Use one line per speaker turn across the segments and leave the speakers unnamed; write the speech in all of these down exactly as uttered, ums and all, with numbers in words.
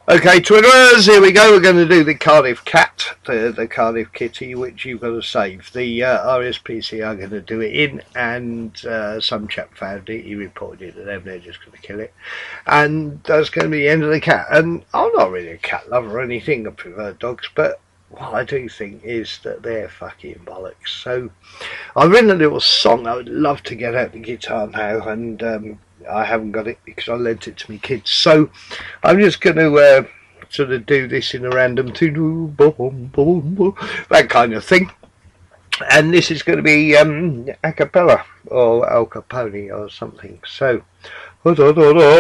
Okay, Twitterers, here we go. We're going to do the Cardiff Cat, the, the Cardiff Kitty, which you've got to save. The uh, R S P C are going to do it in, and uh, some chap found it. He reported it to them. They're just going to kill it. And that's going to be the end of the cat. And I'm not really a cat lover or anything. I prefer dogs, but what I do think is that they're fucking bollocks. So I've written a little song. I would love to get out the guitar now, and um, I haven't got it because I lent it to my kids. So I'm just going to uh, sort of do this in a random to boom, boom, boom, that kind of thing. And this is going to be um, a cappella or Al Capone or something. So there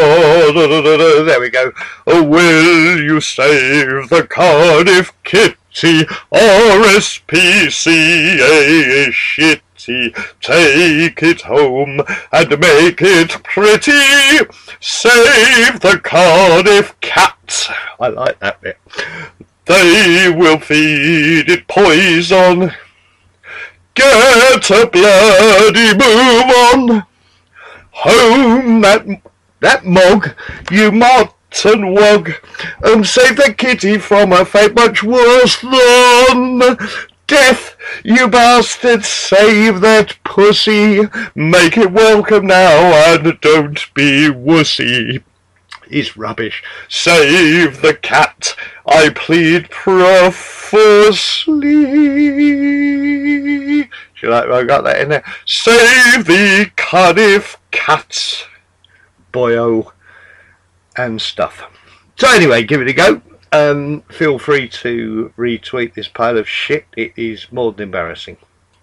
we go. Oh, will you save the Cardiff Kitty? R S P C A shitty. Take it home and make it pretty. Save the Cardiff Cat. I like that bit. They will feed it poison. Get a bloody move on. Home that that mug, you mutton wog, and save the kitty from a fate much worse than death. You bastards, save that pussy. Make it welcome now and don't be wussy. It's rubbish. Save the cat, I plead profusely. You like I got that in there? Save the Cardiff Cat, boyo, and stuff. So anyway, give it a go. Um, feel free to retweet this pile of shit. It is more than embarrassing.